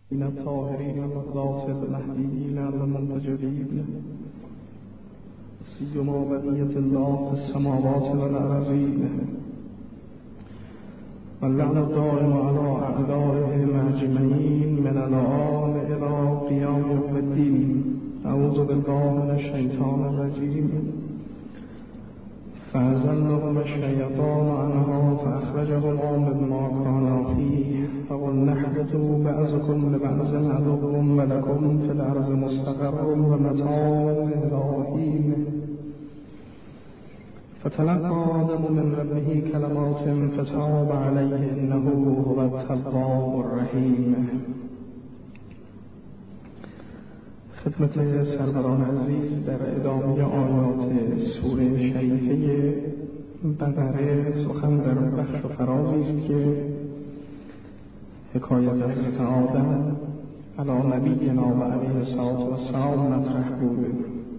من الطاهرين المقداس المهديين المنتجبين سيما بقية الله في السماوات والأرضين واللعنة الدائم على أعدائهم أجمعين من الآن إلى قيام يوم الدين. أعوذ بالله من الشيطان الرجيم. فأزلهم الشيطان عنها فأخرجهم مما كانوا فيه فقلنا اهبطوا بعضكم لبعض عدو ولكم في الأرض مستقر ومتاع إلى حين. فتلقى آدم من ربه كلمات فتاب عليه إنه هو التواب الرحيم. خدمت سروران عزیز در ادامه آیات سوره شریفه بقره سخن در بخش و فرازی است که حکایت حضرت آدم علی نبینا و علیه السلام مطرح بود.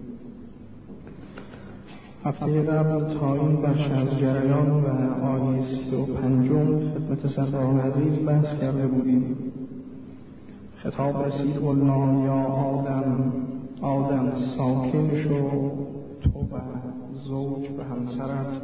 هفته قبل تا این بخش از جریان و آیه 35 خدمت سروران عزیز بحث کرده بودیم. خطاب رسید قلنا یا آدم ساکن شو تو و زوج و همسرت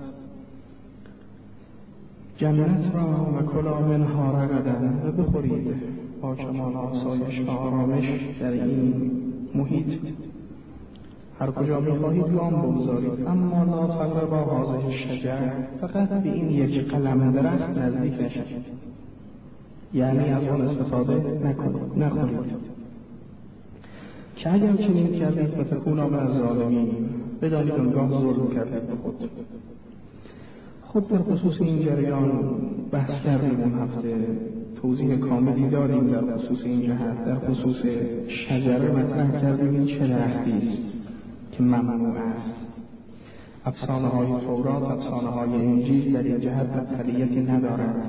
جنت را و کلا منها رغدن و بخورید با کمال آسایش و آرامش در این محیط. هر کجا می‌خواهید گام بگذارید، اما لا تقربا هذه الشجر، فقط به این یک قلم درخت نزدیک نشید، یعنی از آن استفاده نخورید. که اگر چنین کردید فتکونا من الظالمین، بدانید آنگاه ظلم کردید به خود. خود در خصوص این جریان بحث کردیم اون هفته، توضیح کاملی داریم در خصوص این جهت. در خصوص شجره مطرح کردیم این چه درختی است که ممنوع است. افسانه های تورات، افسانه های انجیل در این جهت مطلعیتی ندارند.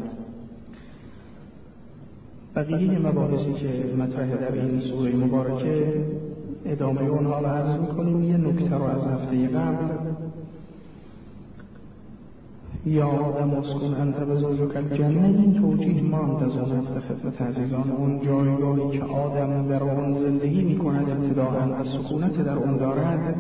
بقیه مباحثی که مطرح در این سوره مبارکه ادامه اونها رو عرض می‌کنیم. یه نکته رو از هفته قبل، یا آدم اسکن انت و زوجک الجنه، این توجیه ماند از اون خدمت عزیزان. اون جایگاهی که آدم در آن زندگی می‌کند ابتداءً از سکونت در اون دارد،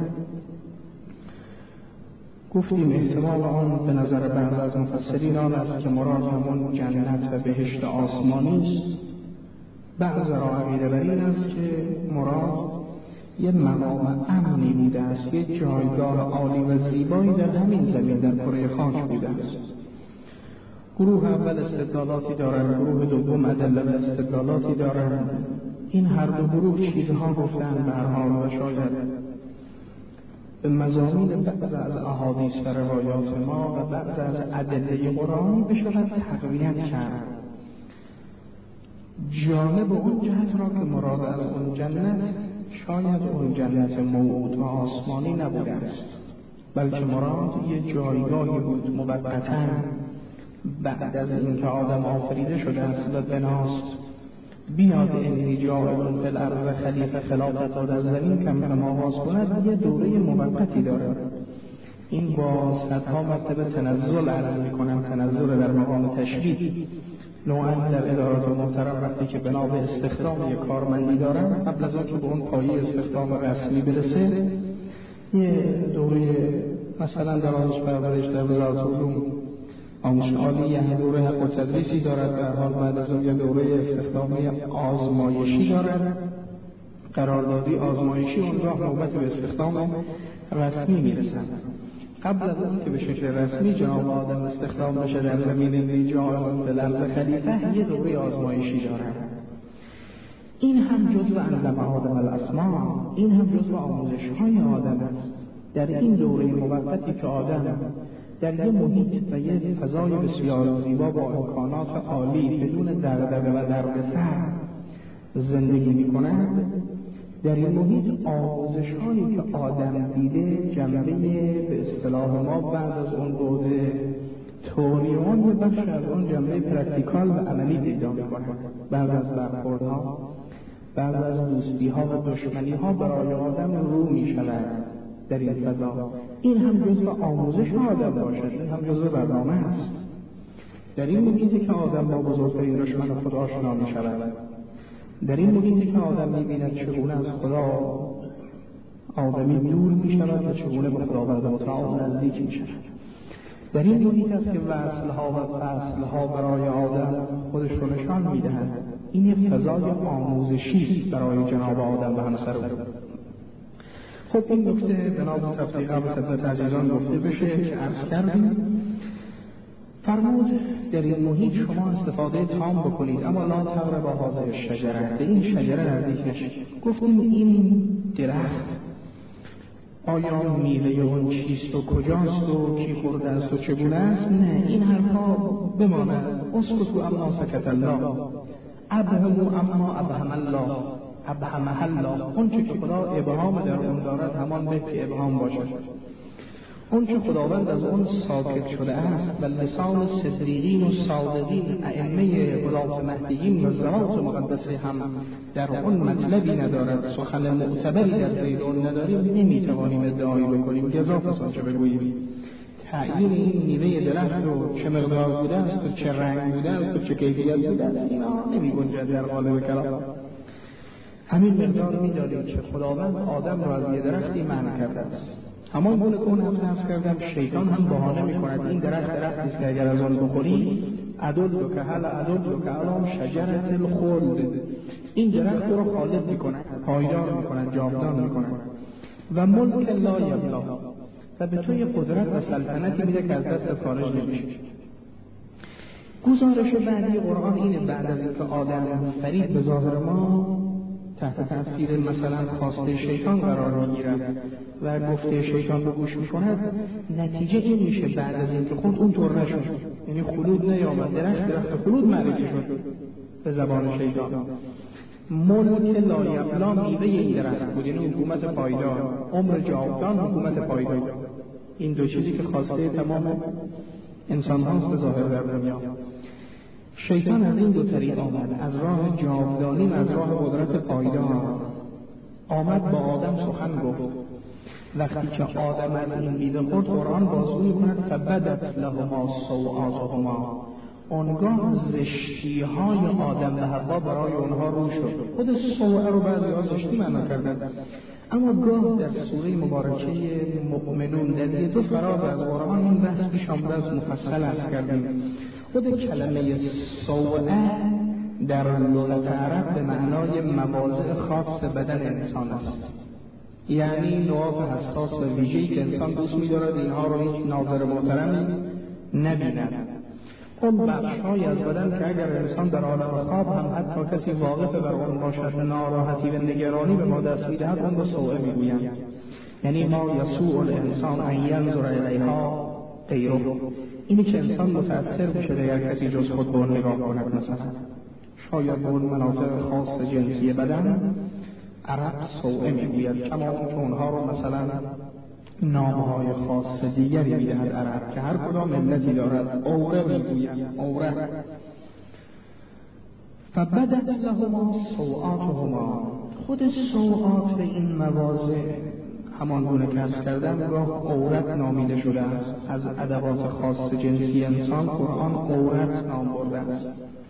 گفتیم احتمال آن به نظر بعض از مفسرین آن است که مراد همون جنت و بهشت آسمانی است. بعض را عقیده بر این است که مراد یه مقام امنی بوده است، یه جایگاه عالی و زیبایی در همین زمین، در کره خاک بوده است. گروه اول استدلالاتی دارند، گروه دوم ادله و استدلالاتی دارند. این هر دو گروه چیزها گفتند به هر حال و شاید به مضامین بعض از احادیث و روایات ما و بعض از ادله قرآنی بشود تقویت کرد. جانب اون جهت را که مراد از اون جنت شاید اون جنت موعود و آسمانی نبوده است، بلکه مراد یه جایگاهی بود موقتا بعد از اینکه آدم آفریده شده است و بناست بیاد انی جاعل فی الارض خلیفه، خلافت در زمین کم آغاز کند، یه دوره موقتی داره. این با صدها مرتبه تنزل عرض میکنم، تنزل در مقام تشبیه. نوعا در ادارات محترم وقتی که بنا به استخدام یک کارمندی دارن، قبل از آن که به اون پایه استخدام رسمی برسه، یه دوره مثلا در آموزش پرورش در وزارت علوم آموزش عالی یه دوره حق و تدریسی دارد، در حال بعد از اون یه دوره استخدامی آزمایشی دارد، قراردادی آزمایشی، اون راه نوبت به استخدام رسمی میرسند. قبل از اون که به شکل رسمی جناب آدم استخدام بشه در زمین ریجاع و لرز خلیفه، یه دوره آزمایشی دارد. این هم جزء علم آدم الاسماء، این هم جزء آموزش های آدم است. در این دوره موقتی که آدم در یه محیط و یه فضای بسیار زیبا با امکانات عالی بدون دغدغه و دردسر زندگی می‌کند، در این محیط آموزش هایی که آدم دیده جنبه به اصطلاح ما بعد از اون بعد تئوریون و بخش از اون جنبه پرکتیکال و عملی پیدا می‌کند. بعد از برخوردها، بعد از دوستی ها و دشمنی ها برای آدم رو می‌شود در این فضا. این هم جزء آموزش آدم باشد، این هم جزء برنامه است. در این محیطی که آدم با بزرگترین دشمن خود آشنا می‌شود در این محیطی که آدم می‌بیند چگونه از خدا آدمی دور می‌شود و چگونه به خداوند متعال نزدیک می‌شود. در این محیط است که وصل‌ها و فصل‌ها برای آدم خودش رو نشان می‌دهند. این یک فضای آموزشی است برای جناب آدم و همسر او. خب این نکته بنابرای تفصیل قبل خدمت عزیزان گفته بشه که عرض کردیم. فرمود در این محیط شما استفاده تام بکنید، اما لا تقربوا هذه الشجره، به این شجره نزدیک نشید. گفتیم این درخت آیا میوه اون چیست و کجاست و کی خورده است و چگونه است؟ نه، این حرفا بماند. اسکتوا اما سکت الله، ابهموا اما ابهم الله، ابهمه الله. اون چه که خدا ابهام در اون دارد همان به که ابهام باشد. اون چه خداوند از اون ساکت شده است و لسان صدیقین و صادقین ائمه ولات مهدیین و ذرات مقدسه هم در اون مطلبی ندارد، سخن معتبری در زیر اون نداریم، نمیتوانیم ادعایی بکنیم گزاف آنچه بگوییم. تعیین این میوه درخت و چه مقدار بوده است و چه رنگ بوده است و چه کیفیت بوده است اینا نمی‌گنجد در قالب کلام. همین مقدار می‌دانیم که خداوند آدم را از یه درختی منع کرده است. همان گونه که اون حرف کردم شیطان هم بهانه می‌کند این درختی است که اگر از آن بخوری ادلک علی شجرة الخلد، این درخت رو خالد می‌کند، پایدار می‌کند، جاودان می‌کند و ملک لا یبلا، و به توی قدرت و سلطنتی میده که از دست خارج نمیشه. گزارش بعدی قرآن اینه بعد از اینکه آدم فرید به ظاهر ما تحت تاثیر مثلا خواسته شیطان قرار میگیرد و گفته شیطان رو گوش میکند، نتیجه این میشه بعد از اینکه خود اون طور نشد، یعنی خلود نیامد، درخت خلود معرفی شد به زبان شیطان. ملک لا یبلا میوه این درخت بود، یعنی حکومت پایدار، عمر جاودان، حکومت پایدار. این دو چیزی که خواسته تمام انسان هاست به ظاهر در دنیا. شیطان از این دو طریق آمد، از راه جاودانی و از راه قدرت پایدار آمد با آدم سخن گفت. وقتی که آدم از این میوه خورد، قرآن بازگو میکند فبدت لهما سوآتهما، اونگاه زشتی های آدم و حوا برای اونها رو شد. خود سوء رو بعضی ها زشتی معنا کردن، اما گاه در سوره مبارکه مؤمنون در دو فراز از قرآن این بحث پیش آمده است، مفصل عرض کردیم. خود کلمه سوء در لغت عرب به معنای مواضع خاص بدن انسان است، یعنی نقاط حساس و ویژه‌ای که انسان دوست می‌دارد اینها رو هیچ ناظر محترمی نبیند. اون بخش‌های از بدن که اگر انسان در عالم خواب هم حتی کسی واقف بر اون باشد، ناراحتی و نگرانی به ما دست می‌دهد، اون رو سوء می‌گویند. یعنی ما یسوء الانسان ان ینظر الیها غیره، اینی که انسان متأثر بشه اگر کسی جز خود به اون نگاه کند. مثلا شاید به اون مناطق خاص جنسی بدن عرب سوء می‌گوید، کما که اونها رو مثلا نامهای خاص دیگری می‌دهد عرب که هر کدام ملتی دارد. اوره می‌گویند، اوره. فبدت لهما سوآتهما، خود سوآت این مواضع همان گونه که عرض کردم گاه عورت نامیده شده است. از ادوات خاص جنسی انسان قرآن عورت نام برده است.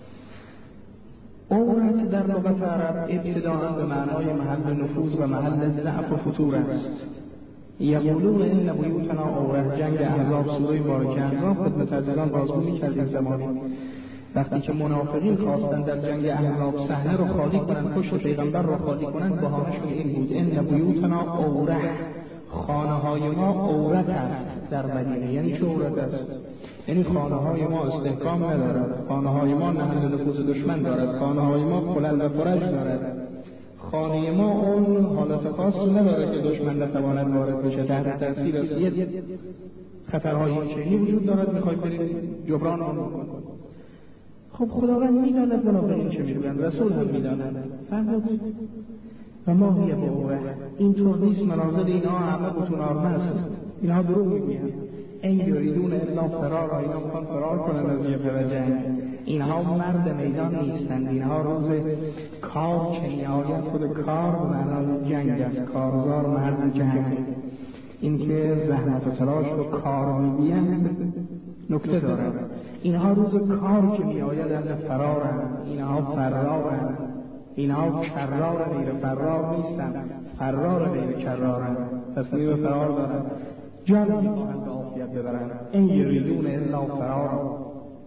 عورت در لغت عرب ابتداء به معنای محل نفوذ و محل ضعف و فتور است. یقولون ان بیوتنا عوره، جنگ احزاب، سوره مبارکه احزاب خدمت عزیزان بازگو می‌کردیم زمانی وقتی که منافقین خواستن در جنگ احزاب صحنه رو خالی کنن، پشت پیغمبر رو خالی کنن، بهانه‌شون این بود ان بیوتنا عوره، خانه‌های ما عورت است در مدینه. یعنی چه عورت است؟ یعنی خانه‌های ما استحکام ندارد، خانه‌های ما محل نفوذ دشمن دارد، خانه‌های ما خلل و فرج دارد، خانه ما اون حالت خاص نداره که دشمن نتواند وارد بشه. تحت تاثیر از خطرهای چنینی وجود دارد، میخواید برید جبران آن بکنید. خب خداوند میداند منافقین چه میگویند، رسول هم میداند. فرمود و ما هی بعوره، اینطور نیست، منازل اینها همه بطون آرمه است، اینها دروغ میگویند. این یریدون الا فرار، اینا میخوان فرار کنن از یه جنگ. اینها مرد میدان نیستند، اینها روز کار که میآید، خود کار به معنای جنگ است، کارزار مرد جنگ. این که زحمت و تلاش و کار میگویند نکته دارد. اینها روز کار که میآید اهل فرارند، اینها فرارند. اینها کرار غیر فرار نیستن، فرار غیر کرارن، تصمیم فرار دارن، جان میخواهند به عافیت ببرن. این یریدون الا فرار.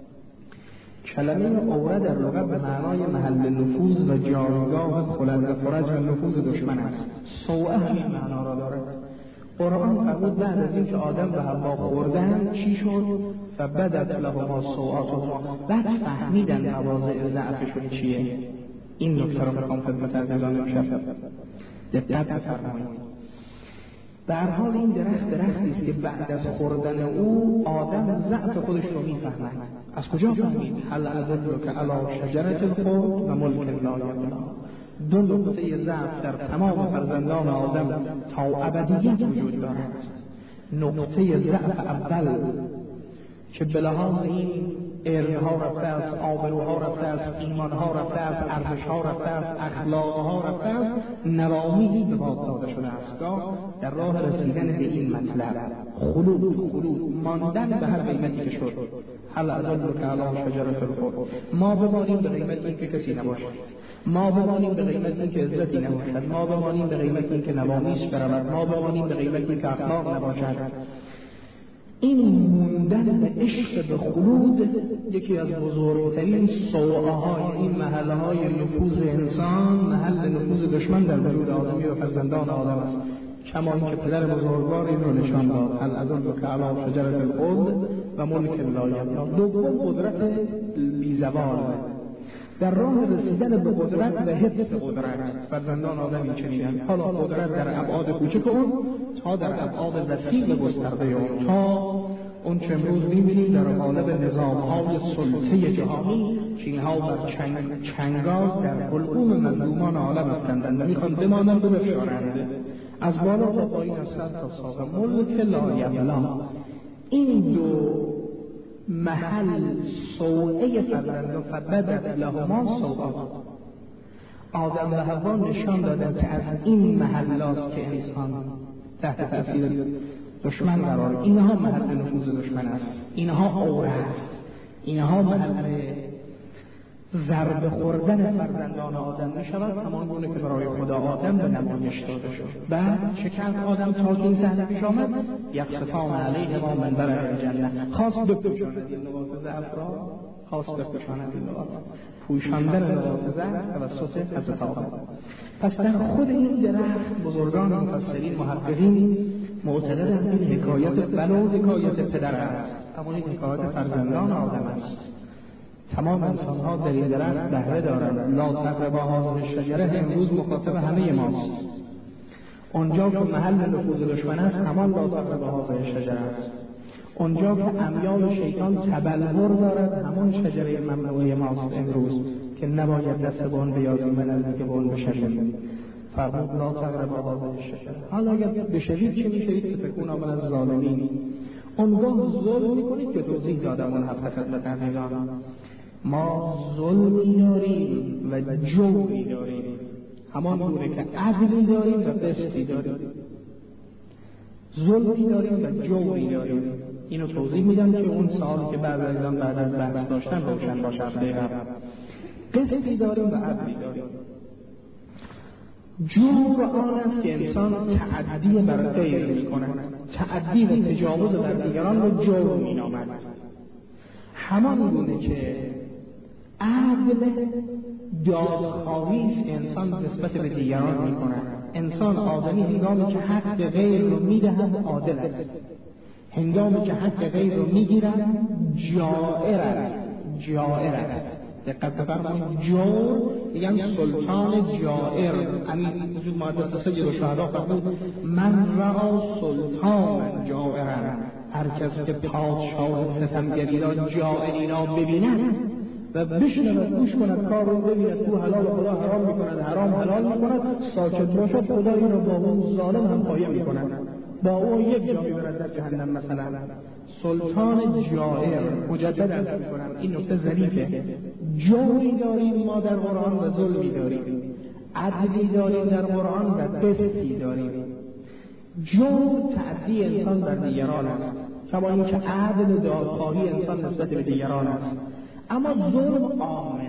کلمه اوره در لغت به معنای محل نفوذ و جایگاه خلل و فرج و نفوذ دشمن است. سوءه همین معنا را داره. قرآن فرمود بعد از این که آدم به حوا خوردن چی شد؟ فبدت لهما سوءاتهما، بعد فهمیدن مواضع ضعفشون چیه. این نکته رو میخوام خدمت عزیزان امشب دقت بفرمایید. به هر حال این درختی است که بعد از خوردن او آدم ضعف خودش رو میفهمه. از کجا فهمید؟ هل ادلک علی شجرة الخلد و ملک لا یبلی. دو نقطه ضعف در تمام فرزندان آدم تا ابدیت وجود دارد. نقطه ضعف اول که به لحاظ این ارزها رفته است، آبروها رفته است، ایمانها رفته است، ارزشها رفته است، اخلاقها رفته است، نوامیدی به باد داده شده است. در راه رسیدن به این مطلب خلود ماندن به هر قیمتی که شد. هل ادلک علی شجرة الخلد، ما بمانیم به قیمت این که کسی نباشد، ما بمانیم به قیمت این که عزتی نباشد، ما بمانیم به قیمت این که نوامیس برود، ما بمانیم به قیمت این که اخلاق نباشد. این موندن به عشق به خلود یکی از بزرگترین سوءه های این محله های نفوذ انسان، محل نفوذ دشمن در وجود آدمی و فرزندان آدم است. کما اینکه پدر بزرگوار این رو نشان داد، هل ادلک علی شجرة الخلد و ملک لا یبلی. دوم قدرت بی‌زوال در راه رسیدن به قدرت و حفظ قدرت. فرزندان آدم این چنینند، حالا قدرت در ابعاد کوچک اون تا در ابعاد وسیع و گسترده اون، تا اون چه امروز می‌بینیم در قالب نظام‌های سلطه جهانی که اینها بر چنگال در حلقوم مظلومان عالم افکندند و می‌خوان بمانند و بفشارند از بالا تا پایین، از سر تا ساق. ملک لا یبلی. این دو محل سوءه فرزندان فبدت لهما سوءات. آدم و حوا نشان دادن که از این محلاست که انسان تحت تأثیر دشمن قرار. اینها محل نفوذ دشمن است، اینها اوره است، اینها محل ضرب خوردن فرزندان آدم می شود، همان گونه که برای خدا آدم به نمایش داده شد. بعد چه کرد آدم تا که این صحنه پیش آمد؟ یخصفان علیهما من برای الجنه. خواست بپوشاند این نقاط ضعف را، خواست بپوشاند این نقاط، پوشاندن نقاط ضعف توسط حضرت آدم. پس در خود این درخت بزرگان مفسرین محققین معتقدند این حکایت ولو حکایت پدر است، اما این حکایت فرزندان آدم است. تمام انسان‌ها در این درخت بهره دارند. لا تقربا هذه الشجرة امروز مخاطب همه ماست. اونجا که محل نفوذ دشمن است همان لا تقربا هذه الشجرة است. اونجا که امیال شیطان تبلور دارد همون شجره ممنوعه ماست امروز که نباید دست به آن بیازیم و نزدیک به آن بشویم. فرمود لا تقربا هذه الشجرة. حالا اگر بشوید چه میشوید؟ فتکونا من الظالمین. اونگاه ظلم میکنید که توضیح دادم اون هفته خدمت عزیزان. ما ظلمی داریم و جوری داریم، همان گونه که عدلی داریم و قسطی داریم. ظلمی داریم و جوری داریم. اینو توضیح میدم که اون سوالی که بعد از بحث داشتن روشن باشه. قسطی داریم و عدلی داریم. جور آن است که انسان تعدی بر غیر میکنه، تعدی و تجاوز بر دیگران رو جور مینامد. همان گونه که عدل دادخواهی است که انسان نسبت به دیگران میکنه. انسان آدمی هنگامی که حق غیر رو میدهد عادل است، هنگامی که حق غیر رو میگیرد جائر است. دقت بفرمایید، جور میگن سلطان جائر. همین وجود مقدس سید الشهدا فرمود من رأى سلطان جائرا. هر کس که پادشاه ستمگری را جائری را ببیند و بشنود گوش کند، کار رو ببیند تو حلال خدا حرام میکند، حرام حلال میکند، ساکت باشد، خدا این رو با اون ظالم هم پایه میکند، با اون یک جا میبرد در جهنم. مثلا سلطان جائر. مجدد عرض میکنم این نکته ظریفه. جوری داریم ما در قرآن و ظلمی داریم، عدلی داریم در قرآن و قسطی داریم. جور تعدی انسان بر دیگران است، کما اینکه عدل و دادخواهی انسان نسبت به دیگران است. اما ظلم آمنه است.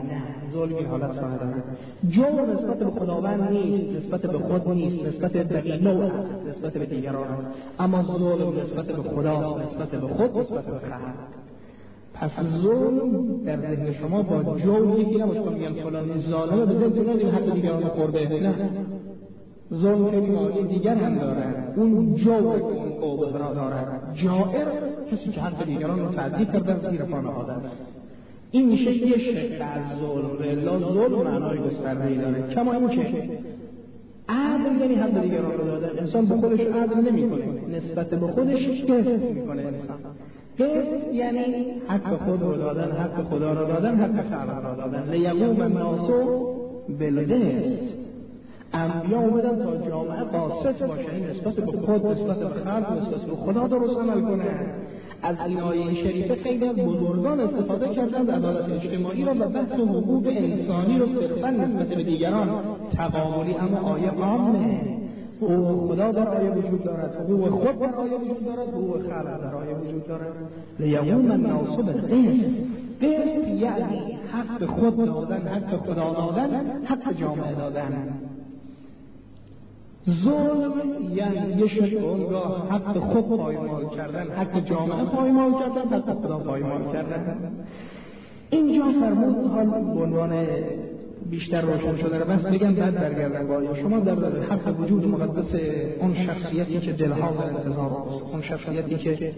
ظلم این حالت را ندارد. جور نسبت به خداوند نیست، نسبت به خود نیست، نسبت به بقیه است، نسبت به دیگران است. اما ظلم نسبت به خداست، نسبت به خود، نسبت به خلق. پس ظلم در ذهن شما با جور یکی نباشه که میگن فلانی ظالمه به ذهن این حق دیگران خورده. نه، ظلم که معانی دیگر هم دارد. اون جور که اون قوه را دارد. جائر کسی که حق دیگران رو تعدی کرده زیر پا نهاده است. این میشه یه شکل از ظلم. الا ظلم معنای گسترده‌ای داره. کما این که عدل یعنی حق دیگران رو دادن. انسان به خودش عدل نمی‌کنه، نسبت به خودش قسط می‌کنه. انسان قسط یعنی حق خود رو دادن، حق خدا رو دادن، حق خلق رو دادن. لیقوم الناس بالقسط. انبیا اومدن تا جامعه قاسط باشه، این نسبت به خود، نسبت به خلق، نسبت به خدا درست عمل کنه. از این آیه شریفه خیلی از بزرگان استفاده کردند عدالت اجتماعی را و بحث حقوق انسانی رو صرفا نسبت به دیگران تقابلی. اما آیه عامه، حقوق خدا در آیه وجود دارد، حقوق خود در آیه وجود دارد، حقوق خلق در آیه وجود دارد. لیقوم الناس بالقسط. قسط یعنی حق خود دادن، حق خدا دادن، حق جامعه دادن. ظلم یعنی یه شکل اونگاه حق خود پایمال کردن، حق جامعه پایمال کردن، حق خدا پایمال کردن. اینجا فرمود حال به عنوان بیشتر روشن شده رو بس بگم بعد برگردن باید. شما در حق وجود مقدس اون شخصیتی که دلها در انتظار است، اون شخصیتی که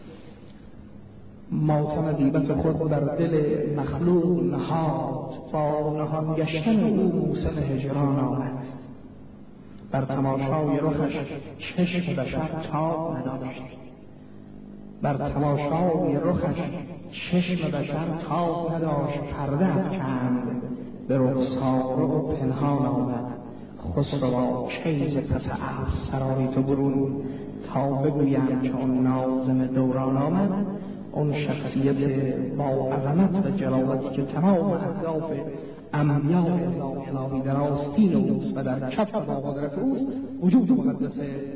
ماتم غیبت خود بر دل مخلوق نهاد، با نهان گشتن او موسم هجران آمد. بر تماشای رخش چشم بشر تاب نداشت. بر تماشای رخش چشم بشر تاب نداشت. پرده افکند به رخساره و پنهان آمد. خسروا چیز پس عرض سرای تو برون، تا بگویم چون ناظم دوران آمد. اون شخصیت با عظمت و جلاوتی که تمام اهداف انبیاء اعظام الهی در آستین اوست و در کف با قدرت اوست. وجود مقدس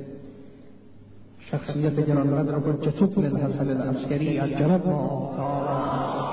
شخصیت گرانقدر را که تبن الحسن العسکری از جنب ما تعالی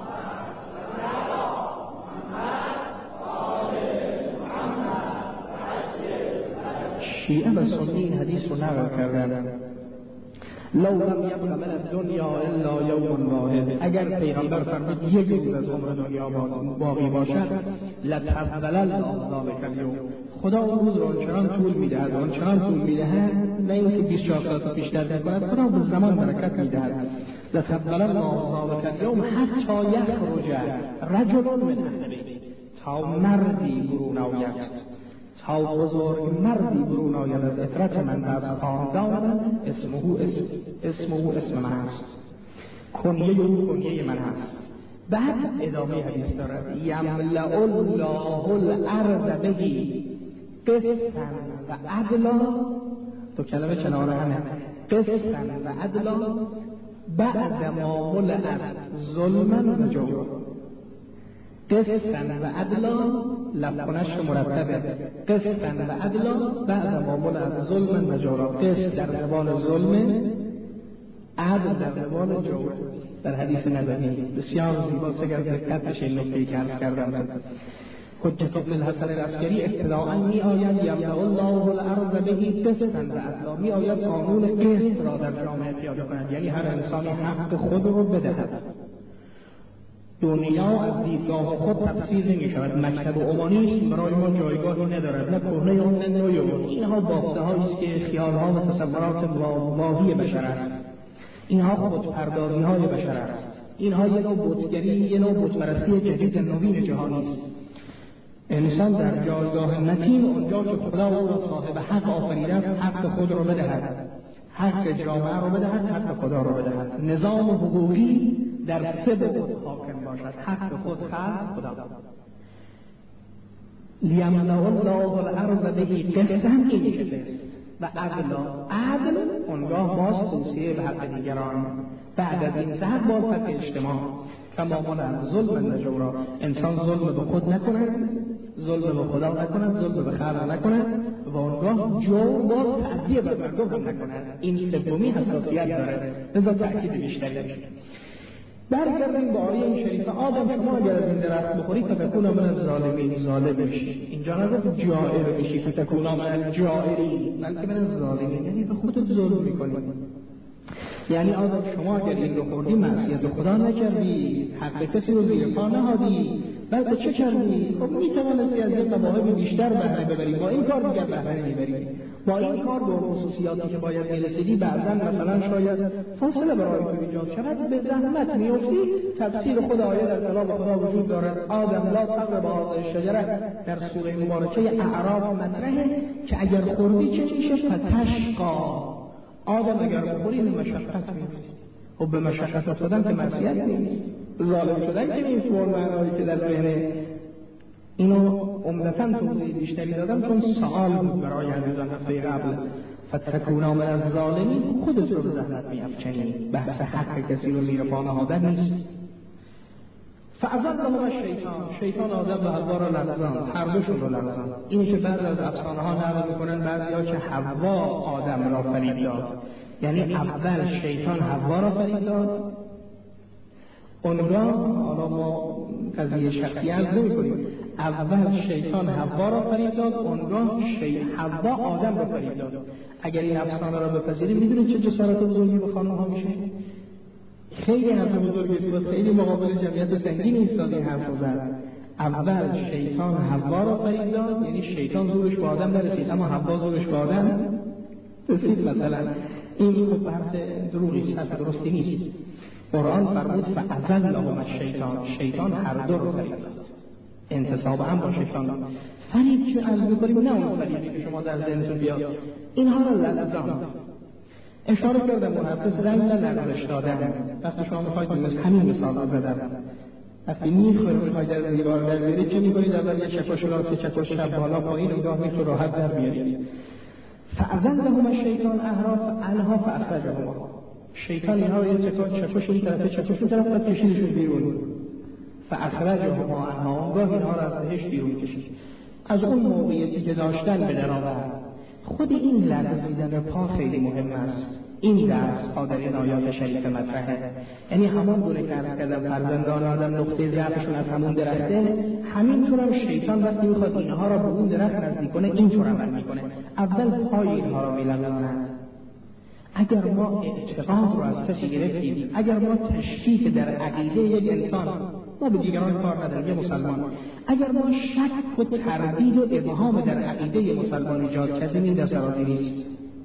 شیعه و سنی این حدیث رو نقل کردن. لو لم یبق من الدنیا الا یوم واحد. اگر پیغمبر فرمود یک روز از عمر دنیا باقی باشد، لتطول الله ذلک الیوم. خدا اون روز رو آنچنان طول میدهد، آنچنان طول میدهد، نه اینکه 24 ساعت بیشتر نکند، خدا به زمان برکت میدهد. لتطول الله ذلک الیوم حتی یخرج رجل من اهل بیت. تا مردی برون آید، تا بزرگ مردی برون آید از عترت من از خاندان، اسمه اسم من هست، کنیه او کنیه من هست. بعد ادامه حدیث دارد یملأ الله الارض بهی قسطا و عدلا. تو کلمه کنار همه، قسطا و عدلا بعد ما ملأت ظلما و جورا. قسطا و عدلا لفظش مرتبه، قسطا و عدلا بعد ما ملأت ظلما و جورا. قسط در قبال ظلم، عدل در قبال جور. در حدیث نبوی بسیار زیباست اگر دقت بشه این نکته که عرض کردم. حجت ابن الحسن العسکری ابتداء می آید یملأ الله الارض بهی قسطا و عدلا، می آید قانون قسط را در جامعه پیاده کند، یعنی هر انسانی حق خود رو بدهد. دنیا از دیدگاه خود تفسیر نمی شود. مکتب عمانی برای ما جایگاهی ندارد، نه کهنه اون نه نوی اون. اینها بافته هایی است که خیالها و تصورات واهی بشر است. اینها خودپردازی های بشر است. اینها یه نوع بتگری، یه نوع بتپرستی جدید نوین جهانی است. انسان در جایگاه متین اونجا که خدا او را صاحب حق آفریده است، حق خود را بدهد، حق جامعه را بدهد، حق خدا را بدهد. نظام حقوقی در سه بعد حاکم باشد: حق خود، خلق، خدا. لیملأ الله الارض بهی قسطا، این میشه. و عدل اونگاه باز توصیه به حق دیگران. بعد از این حق باز حق اجتماع. کما ملأت ظلما و جورا. انسان ظلم به خود نکند، ظلم به خدا نکند، ظلم به خلق نکند، و اونگاه جور باز تعدیه بر مردم هم نکند. این سومی حساسیت داره، لذا تأکید بیشتری. برگردیم با آیه این شریف آدم شما اگر از این درخت بخوری فتکون من الظالمین، ظالم بشی. اینجا نگفت جائر بشی فتکون من الجائرین، بلکه من الظالمین، یعنی به خودت ظلم میکنی. یعنی آدم شما اگر این رو خوردی معصیت خدا نکردی، حق کسی رو زیر پا نهادی، بعد چه کردی؟ خب میتوانستی از یک مواهب بیشتر بهره ببری، با این کار دیگر بهره میبری، با این کار به خصوصیاتی که باید میرسیدی بعضا مثلا شاید فاصله برای تو ایجاد شود، به زحمت میفتی. تفسیر خود آیه در کلام خدا وجود دارد، آدم لا تقرب هذه الشجره در سوره مبارکه اعراف مطرحه که اگر خوردی چه میشه؟ فتشقا. آدم اگر بخوری به مشقت میفتی. و به مشقت افتادن که معصیت نیست، ظالم شدن که نیست. معنایی که در ذهن اینو عمدتاً توضیح بیشتری دادم چون سوال بود برای عزیزان هفته قبل. فتکونا من الظالمین، خودت رو به زحمت میافکنی، بحث حق کسی رو زیر پا نهادن نیست. فاضلهم الشیطان، شیطان آدم و حوا را لرزاند، هر دوشون رو لرزاند. اینه که بعضی از افسانه ها نقل میکنن بعضیا که حوا آدم را فریب داد، یعنی اول شیطان حوا را فریب داد، اونگاه حالا ما قضیه شخصی عرض نمی‌کنیم، اول شیطان حوا را فریب داد، اونگاه حوا آدم را فریب داد. اگر این افسانه را بپذیریم میدونید چه جسارت بزرگی به خانم ها میشه؟ خیلی حرف بزرگی است، خیلی مقابل جمعیت سنگین ایستاد این حرف زد. اول شیطان حوا را فریب داد، یعنی شیطان زورش به آدم نرسید اما حوا زورش به آدم رسید. مثلا این خب حرف دروغی است، حرف درستی نیست. قرآن فرمود فاضلهم الشیطان، شیطان هر دو رو فریب داد، انتصاب هم با شیطان. فریب که عرض می‌کنیم نه اون فریبی که شما در ذهنتون بیاد، اینها را لرزاند. اشاره کردم اون حرف رنگ لرزش دادن. وقتی شما می‌خواید همین مثال رو زدم، وقتی می‌خواید می‌خواید در دیوار در بیارید چه می‌کنید؟ اول یه چکش راست چکش چپ بالا پایین نگاه می‌کنید راحت در بیارید. فاضلهم الشیطان احراف عنها فاخرجهم، شیطان اینها رو یه چکش این طرف چکش این طرف بعد کشیدشون بیرون. فاخرجهم عنها، اونگاه اینها رو از بهش بیرون کشید، از اون موقعیتی که داشتن به در آورد. خود این لرزیدن پا خیلی مهم است. این درس در این آیات شریف مطرحه، یعنی همان گونه که عرض کردم فرزندان آدم نقطه ضعفشون از همون درخته، همینطور هم شیطان وقتی میخواد اینها را به اون درخت نزدیک کنه اینطور عمل میکنه، اول پای اینها را میلرزاند. اگر ما اعتقاد رو از کسی گرفتیم، اگر ما تشکیک در عقیده یک انسان، ما به دیگران کار نداریم، یه مسلمان، اگر ما شک و تردید و ابهام در عقیده مسلمان ایجاد کردیم، این در سرازی نیست.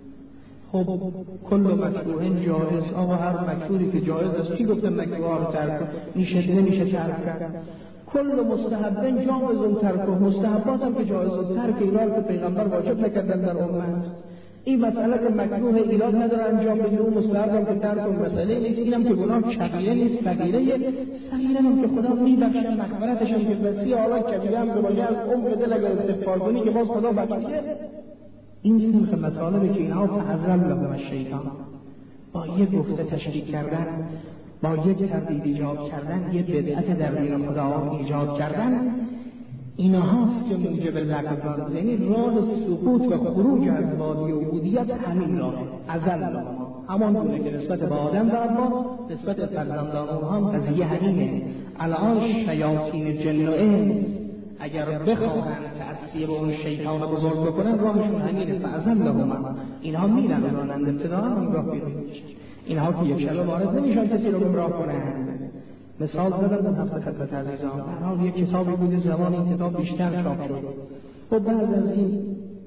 خب کل مکروه جایز، آقا هر مکروهی که جایز است، چی گفته مکروه رو ترک میشه نمیشه ترک کرد؟ کل مستحب جایز ترک، مستحبات هم که جایز ترک، ایراد که پیغمبر واجب نکردن در امت. این مسئله که مکروه ایراد نداره انجام بدید، اون مستحب هم که ترک اون مسئله نیست، اینم که گناه کبیره نیست، صغیره هم که خدا میبخشه، مغفرتش هم که وسیع، حالا کبیره هم که باشه از عمق دل اگر استغفار کنی که باز خدا بخشیده. این سنخ مطالبه که اینها فاضلهم الشیطان، با یک گفته تشریک کردن، با یک تردید ایجاد کردن، یک بدعت در دین خدا ایجاد کردن، اینهاست که موجب لرزان، یعنی راه سقوط و خروج از وادی عبودیت همین راه اضلهم، همان گونه که نسبت به آدم و حوا نسبت به فرزندان اونها هم قضیه همینه. الان شیاطین جن و انس اگر بخواهند تأثیر اون شیطان بزرگ بکنن راهشون همینه، فاضلهم، اینها میلرزانند ابتدا اونگاه بیرون میشن. اینها که یک شبه وارد نمیشن کسی رو گمراه کنند. مثال زدم اون هفته خدمت عزیزان، هر یک کتابی بوده زمان این کتاب بیشتر چاپ شد. خب بعد از این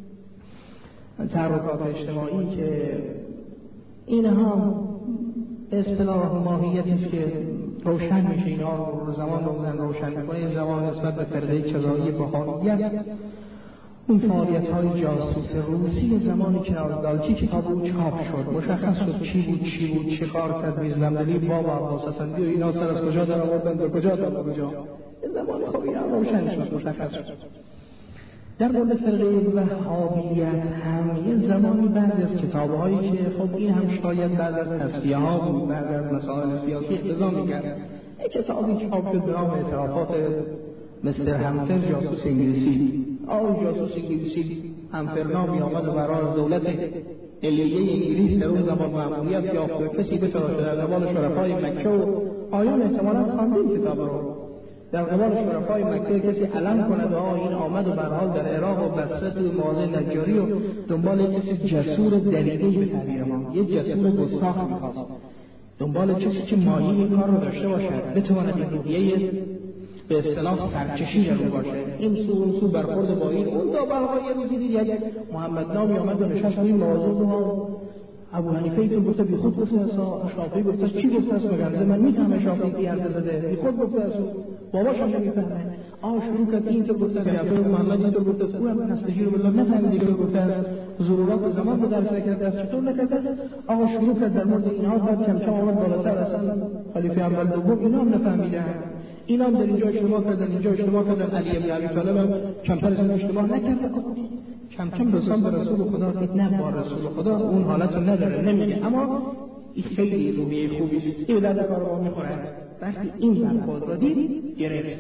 تحرکات اجتماعی که اینها اصطلاح ماهیتی است که روشن میشه، اینها رو زمان روشن میکنه. زمان نسبت به فرقه کذایی بهائیت، اون فعالیت‌های جاسوس روسی زمانی که نازدالچی کتاب او چاپ شد، مشخص شد چی بود چه کار کرد میزبندلی بابا عباس حسندی و اینا سر از کجا در آوردن به کجا تا کجا. این زمان خب اینا روشن شد، مشخص شد. در مورد فرقه وهابیت هم یه زمانی بعضی از کتاب‌هایی که خب این هم شاید بعد از تصفیه‌ها بود، بعد از مسائل سیاسی اقتضا می‌کرد، یک کتابی چاپ شد به نام اعترافات مستر همفر جاسوس انگلیسی. جاسوس انگلیسی همفر نامی آمد و برای دولت علیه انگلیس در اون زمان مأموریت یافت و کسی بتراشه در زمان شرفای مکه و آیان احتمالاً خواندید کتاب رو. در قبال شرفای مکه کسی علم کند این آمد و به هر حال در عراق و بصره و مواضع نجاری و دنبال کسی جسور دلیلی به تعبیر ما، یک جسور گستاخ می‌خواست، دنبال کسی که مایه این کار رو داشته باشد، بتواند این روحیه به اصطلاح سرکشی در اون باشه، این سو برخورد با این اون. تا برای یه روزی دیگه یک محمد نامی آمد و نشست این موضوع رو ابو حنیفه ایتون گفته بی خود گفته است، شافعی گفته است، چی گفته است؟ مگر من میفهمم شافعی کی حرف زده، بی خود گفته است، باباش هم نمیفهمه. شروع کرد این تو گفته است، محمد این تو گفته است، او هم نستجیر بالله نفهمید که گفته است، ضرورات زمان به درک نکرده است، چطور نکرده است؟ شروع کرد در مورد اینها، بعد کم کم آمد بالاتر، اصلا خلیفه اول دوم اینا هم نفهمیدن، اینا هم در اینجا اشتباه کردن، اینجا اشتباه کردن، علی بن ابی طالب هم کمتر از این اشتباه نکرده. کم کم رسان به رسول خدا که نه با رسول خدا اون حالت رو نداره، نمیگه، اما این خیلی روحیه خوبی است، این در کار ما میخوره. وقتی این برخورد را دید گرفت،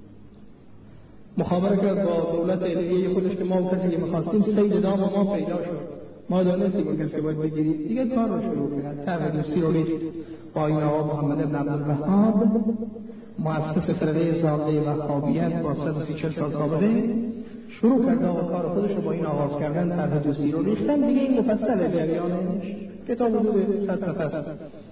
مخابره کرد با دولت علیه خودش که ما کسی که میخواستیم سید دام ما پیدا شد، ما دانستیم اون کسی که باید بگیرید، دیگه کار رو شروع کرد. طرح دوستی رو ریخت با این آقا محمد بن عبدالوهاب، مؤسس فرقه زاده وهابیت با 130 سال سابقه، شروع کرد و کار خودش رو با این آغاز کردن، طرح دوستی رو ریختن. دیگه این مفصل جریانش کتاب حدود 100 صفحه است.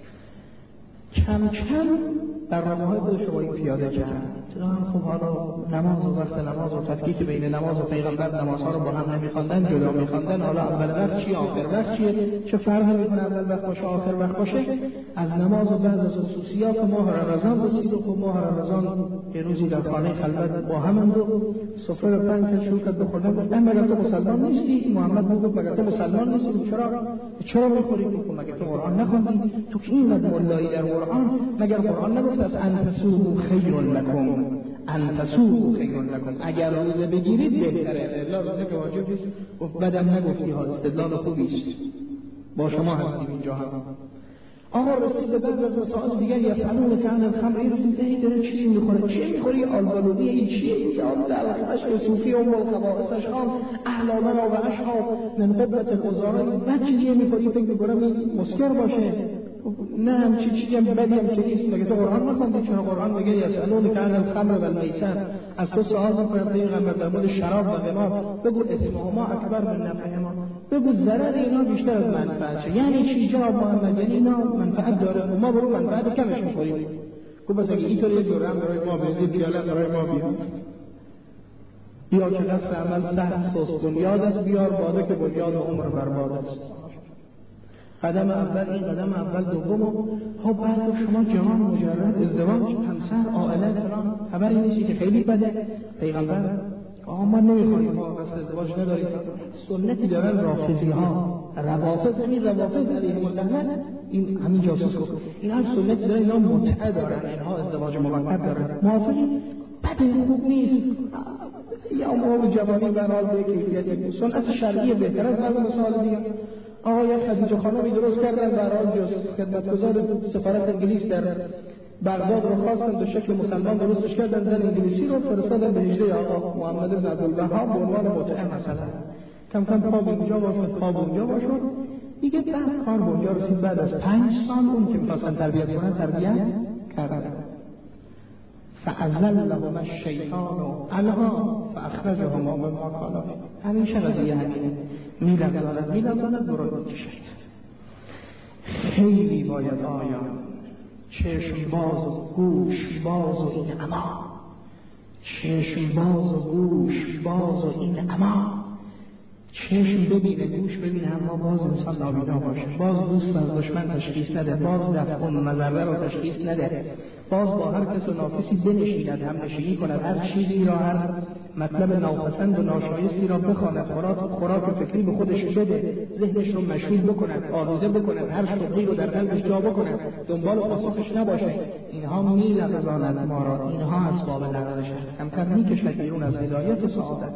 کم کم برنامه‌های خودش رو با این پیاده کرد. خب حالا نماز و وقت نماز و تفکیک بین نماز و پیغمبر، نمازها رو با هم نمی‌خواندن، جدا می‌خواندن. حالا اول وقت چی، آخر وقت چیه، چه فرقی می‌کنه اول وقت باشه آخر وقت باشه. از نماز و بعض از خصوصیات ماه رمضان رسید و خب ماه رمضان یه روزی در خانه خلوت با هم دو سفره 5 شروع کرد بخوردن. گفتن مگر تو مسلمان نیستی؟ محمد گفت مگر تو مسلمان نیستی؟ چرا می‌خوری؟ مگر تو قرآن نخوندی؟ تو که اینقدر مولایی در قرآن، مگر قرآن نگفت از انفسوه خیر لکم، انفسوه خیر لکم، اگر روزه بگیرید بهتره. الا روزه که واجب نیست. گفت بدم نگفتی ها، استدلال خوبی است، با شما هستیم اینجا هم. آقا رسید به بعض از مسائل دیگر، یسألونک عن الخمر، این داره چی میخوره، چی میخوری؟ آلبالودی این چیه؟ یا در عشق صوفی و ملقبائسش هم احلامنا و اشهاب من قبت الازارای، بعد چیزی میخوری فکر میکنم این مسکر باشه. نه همچی چیزی هم بدی هم که نیست. مگه تو قرآن نخوندی؟ چرا قرآن میگه یسألونک عن الخمر و المیسر، از تو سوال میکنم پیغمبر در مورد شراب و قمار، بگو اسمهما اکبر من نفعهما، بگو ضرر اینا بیشتر از منفعتشه. یعنی چی جناب محمد؟ یعنی اینا منفعت داره و ما برو منفعت کمش میخوریم. گفت بس اگه اینطور یه جوره هم برای ما بریزید، پیاله برای ما بیار، بیا که نفس عمل سست بنیاد است، بیار باده که بنیاد عمر برباد است. قدم اول این، قدم اول دوم. خب بعد شما جوان مجرد ازدواج، همسر، عائله فلان، خبری نیستی که خیلی بده. پیغمبر ما نمیخوریم، ما قصد ازدواج نداریم. سنتی دارن رافضی ها، روافض، همین روافض علیهم اللعنت، این همین جاسوس گفت، این هم سنتی دارن، اینا متعه دارن، اینها ازدواج موقت دارن. موافقی؟ بده، خوب نیست. یا ما جوانی برحال به کیفیتی سنت شرعی بهتر از بعض مسائل دیگه. آقای خدیجه خانمی درست کردن، برحال جز خدمتگزار سفارت انگلیس در بغداد رو خواستن به شکل مسلمان درستش کردن، زن انگلیسی رو فرستادن به هجله آقا محمد بن عبدالوهاب به عنوان متعه. مثلا کم کم پا اینجا باشد، پا اونجا باشد دیگه. بعد کار به اونجا رسید، بعد از 5 سال اون که می‌خواستن تربیت کنن تربیت کردن. فأزلهما الشیطان عنها فأخرجهما مما كانا فیه. همیشه قضیه همینه، میلرزاند برو میکشد. خیلی باید آیان چشم باز و گوش باز و این اما، چشم باز و گوش باز و این اما، چشم ببینه گوش ببینه اما باز انسان نابینا باشه، باز دوست از دشمن تشخیص نده، باز دفع مضره رو تشخیص نده، باز با هر کس و ناکسی بنشیند، هم نشینی کند، هر چیزی را، هر مطلب ناپسند و ناشایستی را بخواند، خوراک فکری به خودش بده، ذهنش رو مشغول بکند، آلوده بکند، هر شغلی رو در قلبش جا بکند، دنبال پاسخش نباشه. اینها می‌لغزاند ما را، اینها اسباب لغزش است. کم کم می‌کشد بیرون از هدایت و سعادت.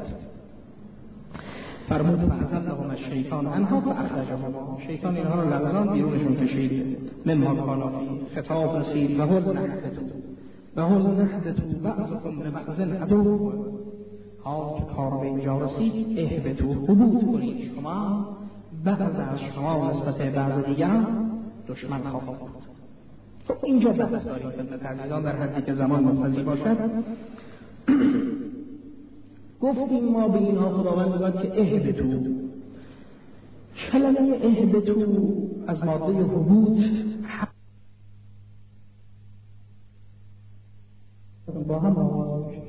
فرمود فأزلهما الشیطان عنها فأخرجهما، شیطان اینها رو لغزان بیرونشون کشید. مما کانا فیه، خطاب رسید و قل نحدثوا بعضکم لبعض عدو. حال که کار به اینجا رسید، اهبطوا، هبوط کنید، شما بعض از شما نسبت بعض دیگر دشمن خواهد بود. خب اینجا بحث داریم خدمت عزیزان در حدی که زمان مقتضی باشد. گفتیم ما به اینها خداوند میگوید که اهبطوا. کلمه اهبطوا از ماده هبوط با هم آغاز میشه.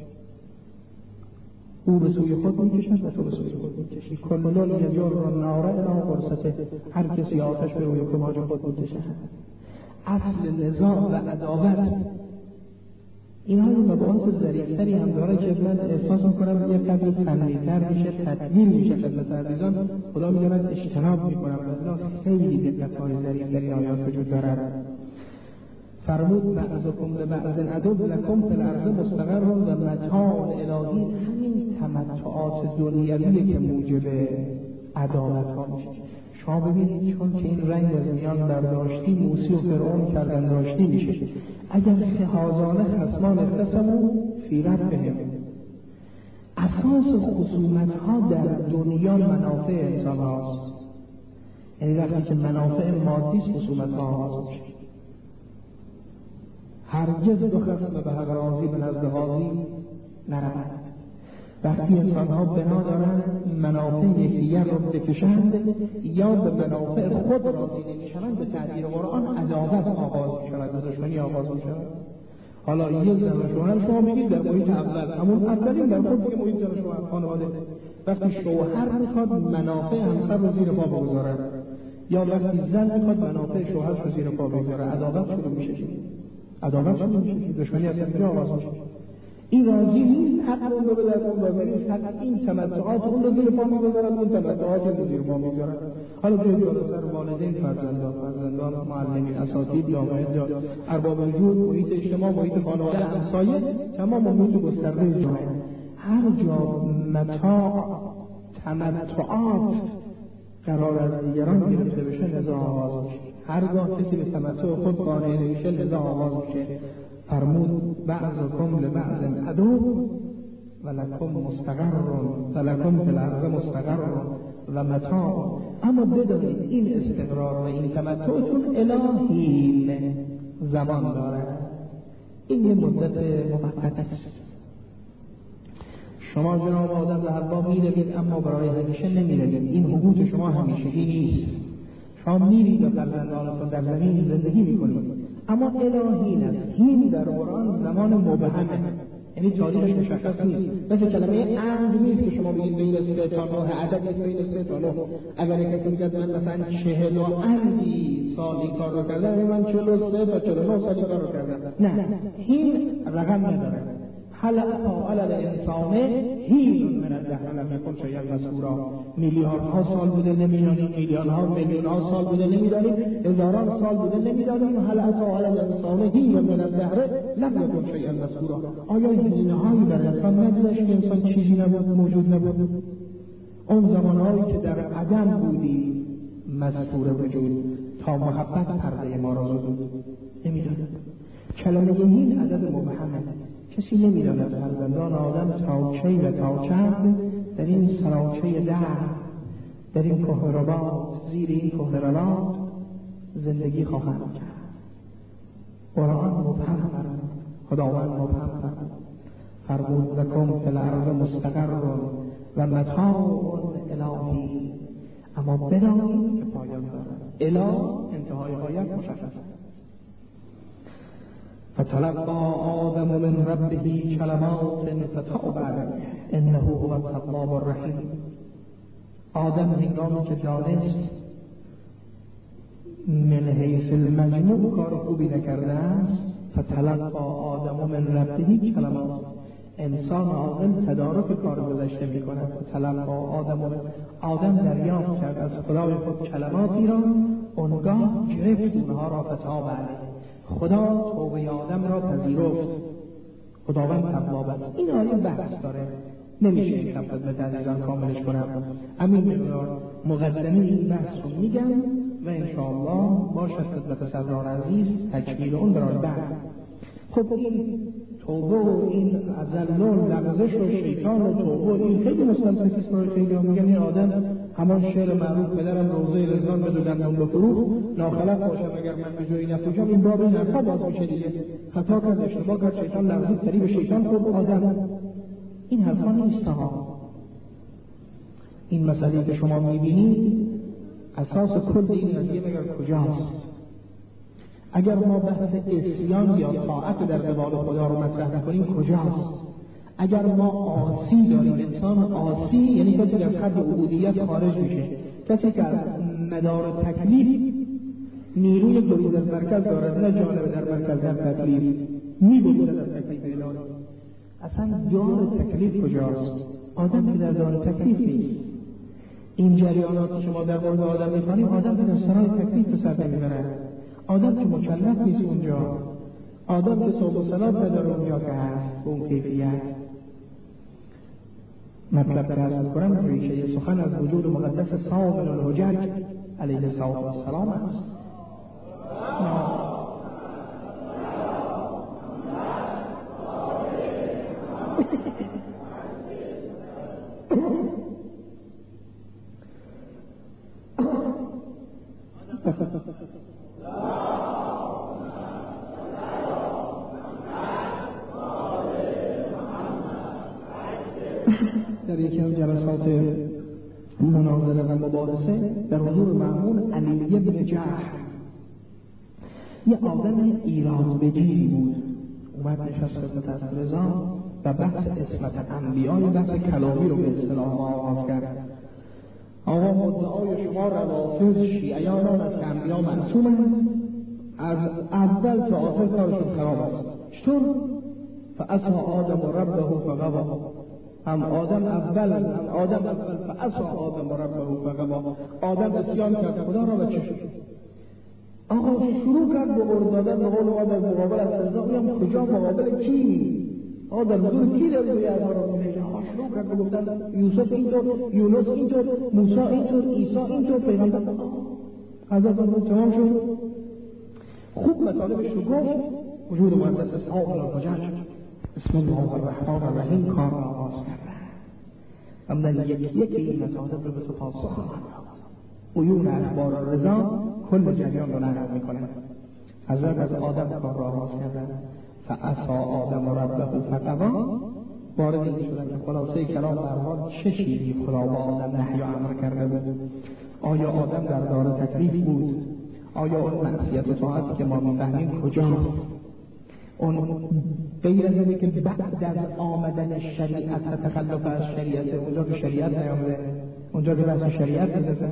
او به سوی خود میکشد و تو به سوی خود میکشی. کل یجر النار الی غرسته. هر کسی آتش به روی کماج خود میکشد. اصل نزاع و عداوت اینها یه مباحث ظریف‌تری هم داره که من احساس میکنم یه قدری فنی‌تر میشه، تدوین میشه خدمت عزیزان. خدا میگوید اجتناب میکنم و خیلی دقت‌های ظریف‌تری آیات وجود دارد. فرمود بعضکم لبعض عدو لکم فی الارض مستقر و متاع الهی. همین تمتعات دنیویی که موجب عداوت‌ها میشه. شما ببینید چون که این رنگ از میان برداشتی موسی و فرعون کردن داشتی میشه. اگر خهازانه خصمان اختصموا فی ربهم. اساس خصومت ها در دنیا منافع انسان هاست. یعنی وقتی که منافع مادی است خصومت ها آغاز میشه. هرگز دو خصم به حق راضی به نزد قاضی نروند. وقتی انسان ها بنا دارند منافع یکدیگر را بکشند یا به منافع خود راضی نمیشوند، به تعبیر قرآن عداوت آغاز میشود و دشمنی آغاز میشود. حالا یه زن و شوهر شما میگید در محیط اول، همون اولین در خود که محیط زن و شوهر خانواده، وقتی شوهر میخواد منافع همسر رو زیر پا بگذارد یا وقتی زن میخواد منافع شوهرش رو زیر پا بگذاره، عداوت شروع میشه. عداوت شروع میشه، دشمنی از اینجا آغاز میشه. این راضی نیست حق اون رو به در اون بذارید، حق این تمتعات اون رو زیر پا میگذارد، اون تمتعات رو زیر پا میگذارد. حالا جایی بالاتر والدین، فرزندان، معلمین، اساتید، جامعه، ارباب وجود، محیط اجتماع، محیط خانواده، همسایه، تمام محیط گسترده جامعه. هر جا متاع تمتعات قرار از دیگران گرفته بشه نزاع آغاز میشه. هرگاه کسی به تمتع خود قانع نمیشه نزاع آغاز میشه. فرمود بعضکم لبعض عدو و لکم مستقر و لکم فی الارض مستقر و متاع. اما بدانید این استقرار و این تمتعتون الهی زمان داره. این یه مدت موقت است. شما جناب آدم و حوا میروید اما برای همیشه نمیروید. این حقوق شما همیشگی نیست. شما میرید و فرزندانتون در زمین زندگی میکنید اما الهی است. این در قرآن زمان مبهمه، یعنی تاریخش مشخص نیست. مثل کلمه عهد نیست که شما بگید بین 3 تا 9 عدد نیست بین 3 تا 9. اگر کسی میگه من مثلا 40 عندی سالی کار رو کردم، من 43 تا 49 سالی کار رو کردم. نه، این رقم نداره. هل اتی علی الانسان حین من الدهر لم یکن شیئا مذکورا. میلیاردها سال بوده نمیدانیم، میلیونها سال بوده نمیدانیم، هزاران سال بوده نمیدانیم. هل اتی علی الانسان حین من الدهر لم یکن شیئا مذکورا. آیا هینه‌هایی بر انسان نگذشت که انسان چیزی نبود، موجود نبود؟ اون زمانهایی که در عدم بودی مذکور وجود تا محبت پرده ما را زدود نمیدانیم. کلمه هین عدد مبهمه. کسی نمی‌داند فرزندان آدم تا کی و تا چند در این سراچه دهر، در این کهربات، زیر این کهربات زندگی خواهند کرد. قرآن مبهم فرمود، خداوند مبهم فرمود لکم فی الارض مستقر و متاع الهی. اما بدانید که پایان دارد. اله انتهای آیت مشخص. فتلقى آدم من ربه کلمات فتاب علیه انه هو التواب الرحیم. آدم هنگامی که دانست من حیث المجموع کار خوبی نکرده است، فتلقى آدم من ربه کلمات. انسان عاقل تدارک کار گذشته می کند. فتلقى آدم دریافت کرد از خدای خود کلماتی را، اونگاه گرفت اونها را فتاب علیه. خدا توبه آدم را پذیرفت. خداوند تواب است. این آیه بحث داره، نمیشه این خدمت عزیزان کاملش کنم. همین مقدمه این بحث رو میگم و انشاءالله باشد خدمت صدران عزیز تکمیل اون برای بعد. خب این توبه و این عزل و لغزش و شیطان و توبه، این خیلی مستلزمه است برای خیلی ها. میگن این آدم همان شعر معروف پدرم روضه رضوان به دو دندان بفروخت ناخلق باشم اگر من به جایی نفروشم، این باب این حرفا باز میشه دیگه. خطا کرد، اشتباه کرد، شیطان لغزید، فریب شیطان خورد آدم. این حرفا نیست ها. این مسئله که شما میبینید اساس کل این قضیه مگر کجاست؟ اگر ما بحث عصیان یا طاعت در قبال خدا رو مطرح کنیم کجاست؟ اگر ما عاصی داریم، انسان عاصی یعنی کسی که از حد عبودیت خارج میشه، کسی که از مدار تکلیف نیروی گریز از مرکز دارد، نه جانب در مرکز در تکلیف می‌گریزد از تکلیف الهی. اصلا دار تکلیف کجاست؟ آدم که در دار تکلیف نیست. این جریانات که شما در مورد آدم می‌خوانید، آدم که در سرای تکلیف به سر نمی‌برد، آدم که مکلف نیست اونجا، آدم که صوب و صلات نداره اونجا که هست به اون کیفیت. مطلب که عرض می‌کنم ریشه سخن از وجود مقدس صاحب الحجج علیه السلام است. در یکی از جلسات مناظره و مباحثه در حضور مأمون علی بن جحش، یه آدم ایران بگیری بود، اومد نشست خدمت از رضا و بحث اسمت انبیاء، بحث کلامی رو به اصطلاح آغاز کرد. آقا مدعای شما روافض شیعیان از انبیاء معصومند، از اول تا آخر کارشون خراب است. چطور؟ فعصى آدم ربه فغوى. هم آدم اول فعصى آدم ربه فغوى. آدم عصیان کرد خدا را و چه شد؟ آقا شروع کرد به قول دادن به قول آدم مقابل از رضا. میگم کجا مقابل کی؟ آدم حضور کی در روی اعمار رو میگه؟ شروع کرد به گفتن یوسف اینطور، یونس اینطور، موسی اینطور، عیسی اینطور، پیغمبر حضرت نوح تمام شد. خوب مطالبش رو گفت، وجود مقدس صاحب الحجج بسم الله الرحمن الرحیم کار را آغاز کردن. اما یکی این مطالب رو به تو پاسخ خواهد داد. عیون اخبار رضا کل جریان رو نقل میکنن. حضرت از آدم کار را آغاز کردن. فعصى آدم ربه فغوى. وارد این شدن که خلاصه کلام به هر حال چه چیزی خدا با آدم نهی و امر کرده بود؟ آیا آدم در دار تکلیف بود؟ آیا اون معصیت و طاعتی که ما میفهمیم کجاست؟ اون غیر از اینه که بعد از آمدن شریعت و تخلف از شریعت، اونجا که شریعت نیامده، اونجا که بحث شریعت نیست،